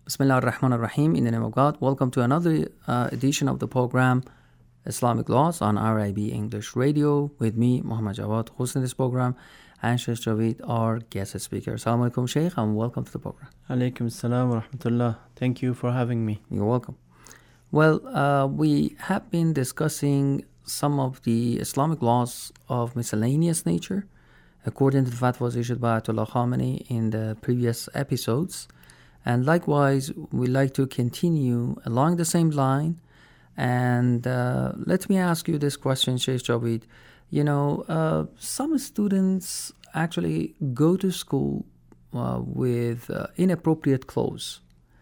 Bismillah ar-Rahman ar-Rahim. In the name of God, welcome to another edition of the program Islamic Laws on RIB English Radio with me, Muhammad Jawad, hosting this program, and Sheikh Javid, our guest speaker. Assalamu alaikum, Sheikh, and welcome to the program. Alaikum assalam wa rahmatullah. Thank you for having me. You're welcome. Well, we have been discussing some of the Islamic laws of miscellaneous nature, according to the fatwas issued by Ayatollah Khamenei in the previous episodes. And likewise, we like to continue along the same line. And let me ask you this question, Sheikh Javid. Some students actually go to school with inappropriate clothes.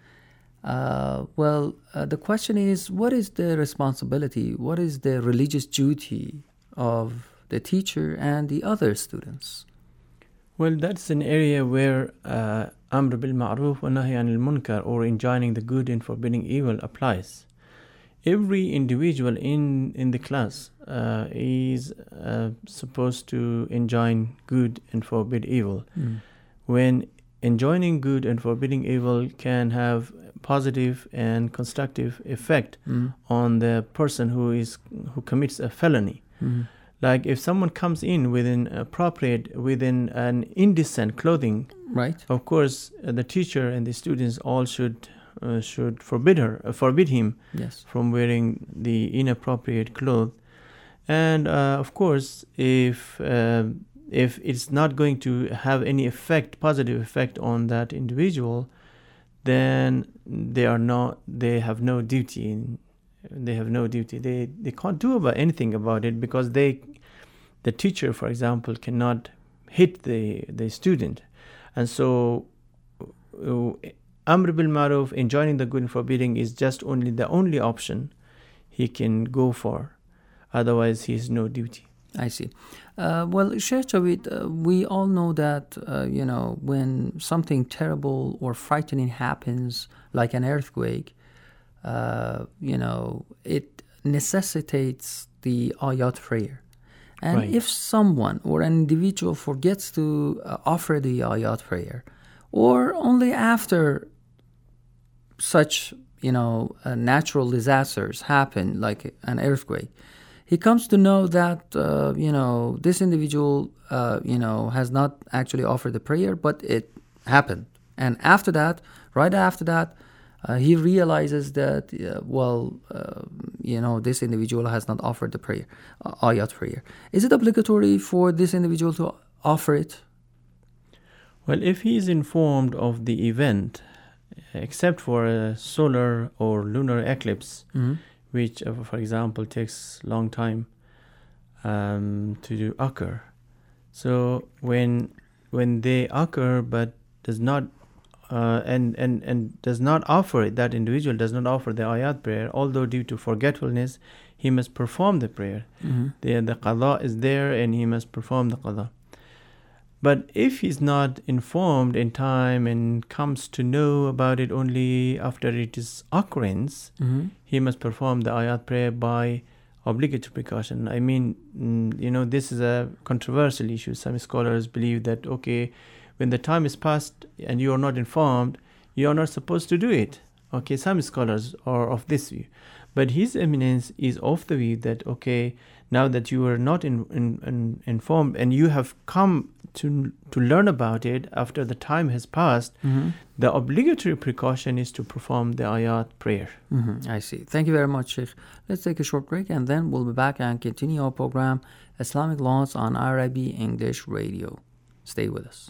The question is, what is the responsibility, what is the religious duty of the teacher and the other students? Well, that's an area where Amr bil Ma'ruf wa Nahy anil Munkar, or enjoining the good and forbidding evil, applies. Every individual in the class is supposed to enjoin good and forbid evil. When enjoining good and forbidding evil can have positive and constructive effect on the person who commits a felony. Like if someone comes in with an indecent clothing, right? Of course, the teacher and the students all should forbid him yes. from wearing the inappropriate clothes. And of course, if it's not going to have any positive effect on that individual, then they have no duty. They can't do anything about it, because the teacher, for example, cannot hit the student. And so Amr bil Ma'ruf, enjoining the good and forbidding, is just the only option he can go for. Otherwise, he has no duty. I see. Sheikh Javid, we all know that, when something terrible or frightening happens, like an earthquake, it necessitates the ayat prayer. And right. If someone or an individual forgets to offer the ayat prayer, or only after such, natural disasters happen, like an earthquake, he comes to know that, this individual, has not actually offered the prayer, but it happened. And right after that, he realizes that, this individual has not offered the prayer, ayat prayer. Is it obligatory for this individual to offer it? Well, if he is informed of the event, except for a solar or lunar eclipse, which, for example, takes long time to occur. So when they occur, but does not and does not offer it, that individual does not offer the ayat prayer, although due to forgetfulness, he must perform the prayer. The qada is there, and he must perform the qada. But if he's not informed in time and comes to know about it only after its occurrence, he must perform the ayat prayer by obligatory precaution. I mean, this is a controversial issue. Some scholars believe that, when the time is past and you are not informed, you are not supposed to do it. Some scholars are of this view. But His Eminence is of the view that, now that you are not informed and you have come to learn about it after the time has passed, the obligatory precaution is to perform the ayat prayer. I see. Thank you very much, Sheikh. Let's take a short break, and then we'll be back and continue our program, Islamic Laws on RIB English Radio. Stay with us.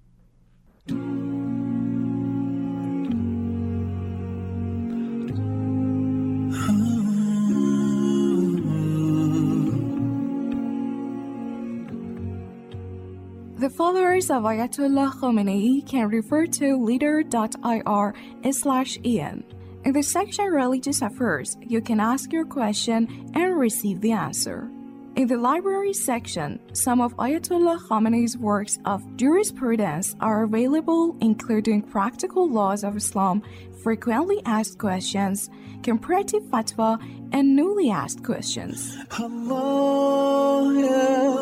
The followers of Ayatollah Khamenei can refer to leader.ir/en. In the section Religious Affairs, you can ask your question and receive the answer. In the library section, some of Ayatollah Khamenei's works of jurisprudence are available, including Practical Laws of Islam, Frequently Asked Questions, Comparative Fatwa, and Newly Asked Questions. Allah, ya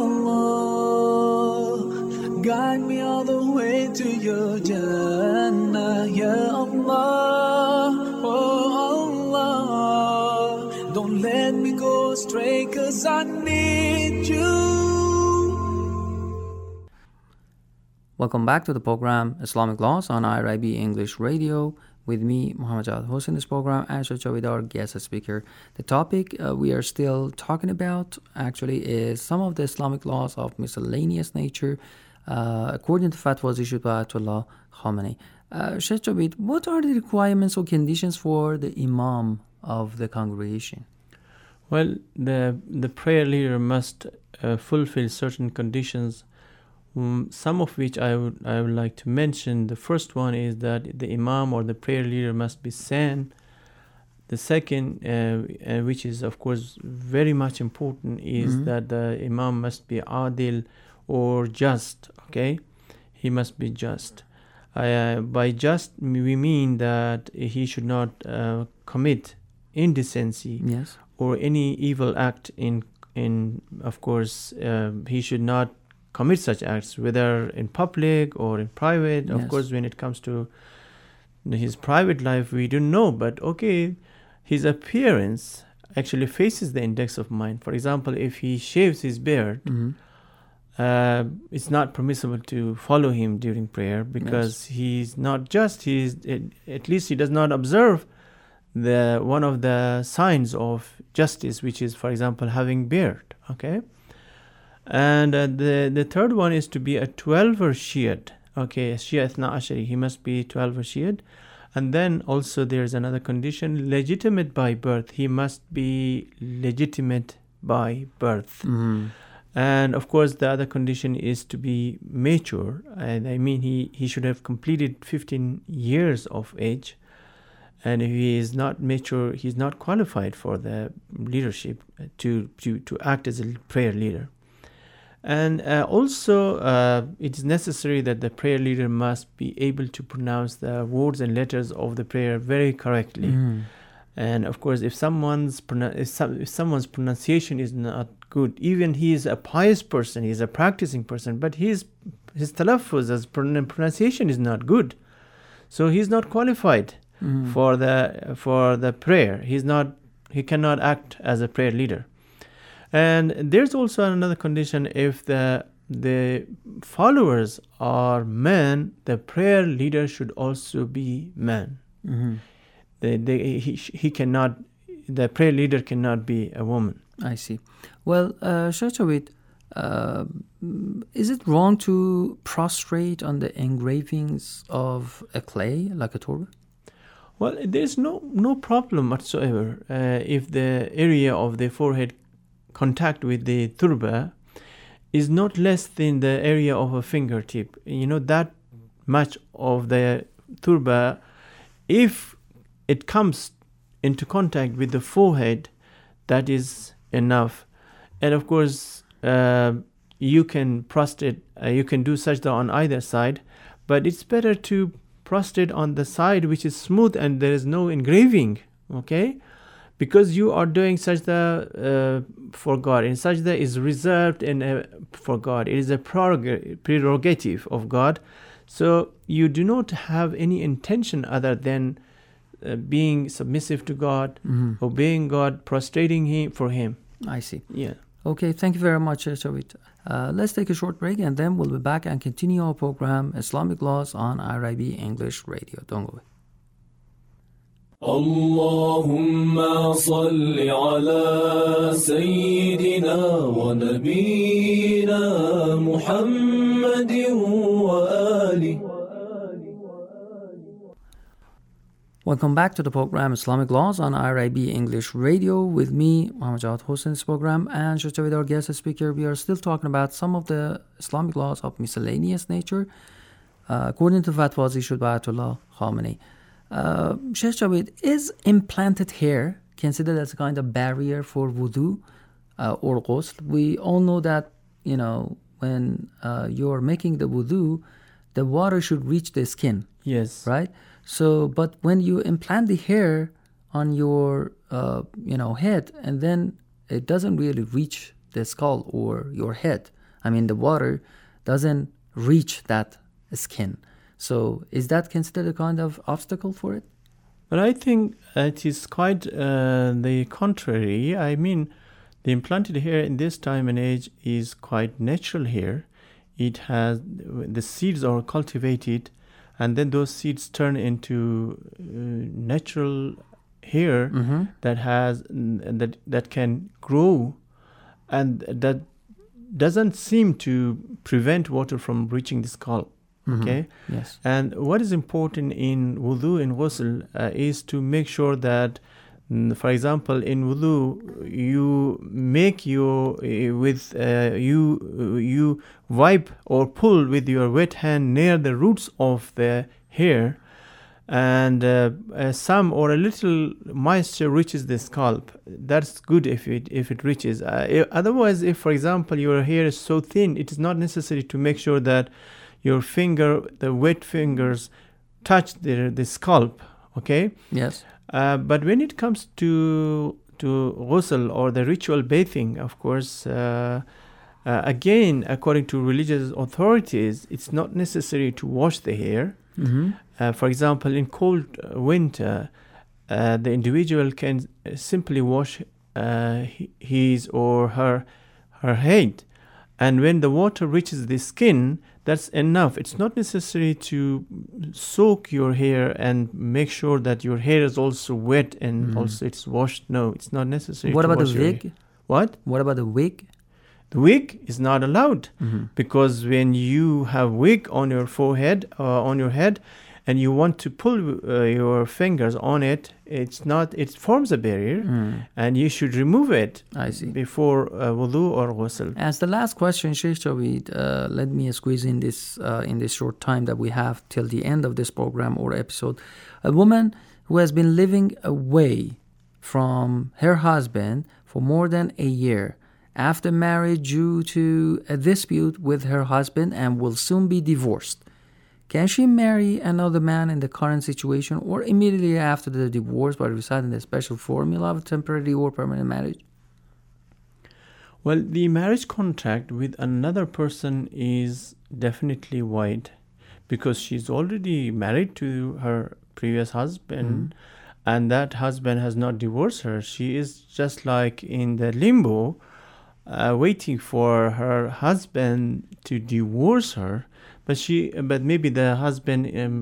Allah, guide me all the way to your Jannah, ya Allah. astray, 'cause I need you. Welcome back to the program Islamic Laws on IRIB English Radio with me, Muhammad Jawad Hossein, in this program, and Sheikh with our guest speaker. The topic we are still talking about actually is some of the Islamic laws of miscellaneous nature according to fatwas issued by Ayatollah Khamenei. Sheikh Javed, what are the requirements or conditions for the imam of the congregation? Well, the prayer leader must fulfill certain conditions, some of which I would like to mention. The first one is that the imam or the prayer leader must be sane. The second, which is of course very much important, is that the imam must be adil or just. Okay, he must be just. By just we mean that he should not commit indecency, Yes. or any evil act in of course he should not commit such acts, whether in public or in private. Of Yes. course, when it comes to his private life, we don't know, but okay, his appearance actually faces the index of mind. For example, if he shaves his beard, it's not permissible to follow him during prayer, because he's not just. At least he does not observe the one of the signs of justice, which is, for example, having beard. Okay, and the third one is to be a 12er Shiite. Okay, Shia Ithna Ashari, he must be 12er Shiite. And then also there's another condition, legitimate by birth. He must be legitimate by birth. And of course the other condition is to be mature, and I mean he should have completed 15 years of age. And if he is not mature, he's not qualified for the leadership to act as a prayer leader. And also it is necessary that the prayer leader must be able to pronounce the words and letters of the prayer very correctly. And of course, if someone's pronunciation is not good, even he is a pious person, he is a practicing person, but his talaffuz as pronunciation is not good, so he's not qualified for the prayer. He cannot act as a prayer leader. And there's also another condition: if the followers are men, the prayer leader should also be man. He cannot. The prayer leader cannot be a woman. I see. Well, Sheikh Javed, is it wrong to prostrate on the engravings of a clay like a turba? Well, there's no problem whatsoever if the area of the forehead contact with the turba is not less than the area of a fingertip. That much of the turba, if it comes into contact with the forehead, that is enough. And of course, you can prostrate, you can do sajda on either side, but it's better to prostrate on the side which is smooth and there is no engraving, okay? Because you are doing sajda for God, and sajda is reserved for God. It is a prerogative of God. So you do not have any intention other than being submissive to God, obeying God, prostrating for Him. I see. Yeah. Okay, thank you very much, Shawit. Let's take a short break and then we'll be back and continue our program Islamic Laws on IRIB English Radio. Don't go away. اللهم صل على سيدنا ونبينا محمد وآله. Welcome back to the program Islamic Laws on IRIB English Radio with me, Muhammad Jawad Hossein's program, and Sheikh Javed, our guest speaker. We are still talking about some of the Islamic laws of miscellaneous nature according to fatwas issued by Ayatollah Khamenei. Sheikh Javed, is implanted hair considered as a kind of barrier for wudu or ghusl? We all know that, when you're making the wudu, the water should reach the skin. Yes. Right? So, but when you implant the hair on your, head, and then it doesn't really reach the skull or your head. I mean, the water doesn't reach that skin. So, is that considered a kind of obstacle for it? But I think it is quite the contrary. I mean, The implanted hair in this time and age is quite natural hair. The seeds are cultivated, and then those seeds turn into natural hair that can grow, and that doesn't seem to prevent water from reaching the scalp. Okay. Yes. And what is important in wudu and ghusl is to make sure that, for example, in wudu, you make you wipe or pull with your wet hand near the roots of the hair, and some or a little moisture reaches the scalp. That's good if it reaches. Otherwise, if, for example, your hair is so thin, it is not necessary to make sure that your the wet fingers touch the scalp. Okay. Yes. But when it comes to ghusl or the ritual bathing, of course, again, according to religious authorities, it's not necessary to wash the hair. For example, in cold winter, the individual can simply wash his or her head, and when the water reaches the skin, that's enough. It's not necessary to soak your hair and make sure that your hair is also wet and also it's washed. No, it's not necessary. What about the wig? What? What about the wig? The wig is not allowed, because when you have wig on your forehead, on your head, and you want to pull your fingers on it, it forms a barrier, and you should remove it. I see. Before wudu or ghusl. As the last question, Sheikh Javid, let me squeeze in this short time that we have till the end of this program or episode. A woman who has been living away from her husband for more than a year after marriage due to a dispute with her husband and will soon be divorced. Can she marry another man in the current situation or immediately after the divorce by reciting the special formula of temporary or permanent marriage? Well, the marriage contract with another person is definitely void, because she's already married to her previous husband, and that husband has not divorced her. She is just like in the limbo, waiting for her husband to divorce her. But maybe the husband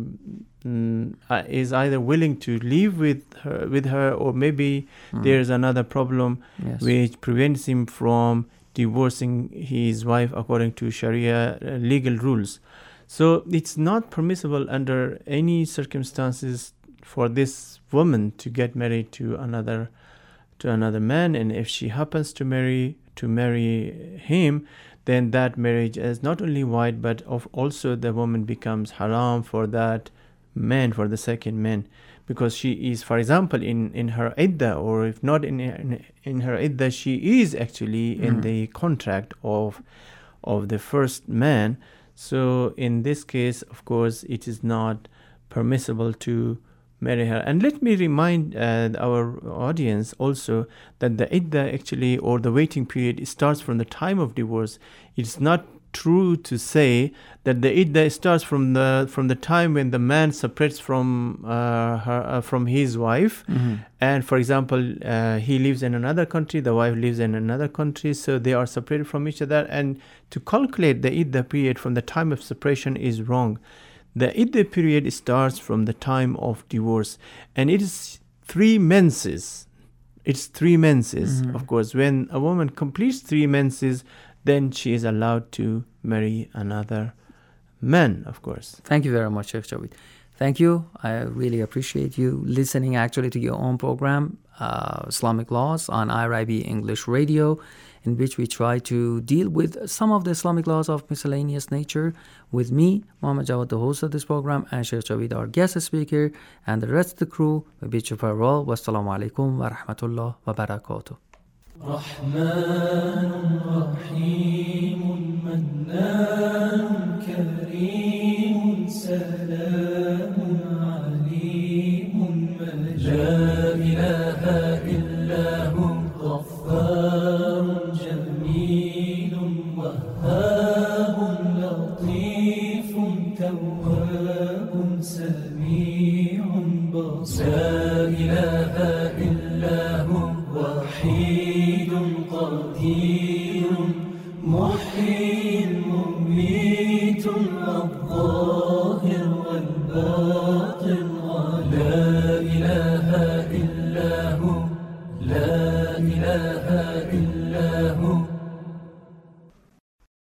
is either willing to live with her, or maybe there's another problem which prevents him from divorcing his wife according to Sharia legal rules. So it's not permissible under any circumstances for this woman to get married to another man, and if she happens to marry him, then that marriage is not only void, but also the woman becomes haram for that man, for the second man, because she is, for example, in her iddah, or if not in her iddah, she is actually in the contract of the first man. So in this case, of course, it is not permissible to marry her. And let me remind our audience also that the iddah actually, or the waiting period, starts from the time of divorce. It's not true to say that the iddah starts from the time when the man separates from his wife, and for example he lives in another country, the wife lives in another country, so they are separated from each other, and to calculate the iddah period from the time of separation is wrong. The iddah period starts from the time of divorce, and it is 3 menses. It's 3 menses. Of course, when a woman completes 3 menses, then she is allowed to marry another man, of course. Thank you very much, Sheikh Javid. Thank you. I really appreciate you listening actually to your own program, Islamic Laws, on IRIB English Radio, in which we try to deal with some of the Islamic laws of miscellaneous nature with me, Muhammad Jawad, the host of this program, and Sheikh Javid, our guest speaker, and the rest of the crew. We bid you farewell. Wassalamu alaikum wa rahmatullah wa barakatuh. رحمن رحيم منان كريم سلام عليم لا إله إلا هو غفار جميل وهاب لطيف تواب سميع بصير لا إله إلا هو وحيد قادر قدير محيي مميت الظاهر والباطن لا إله إلا هو لا إله إلا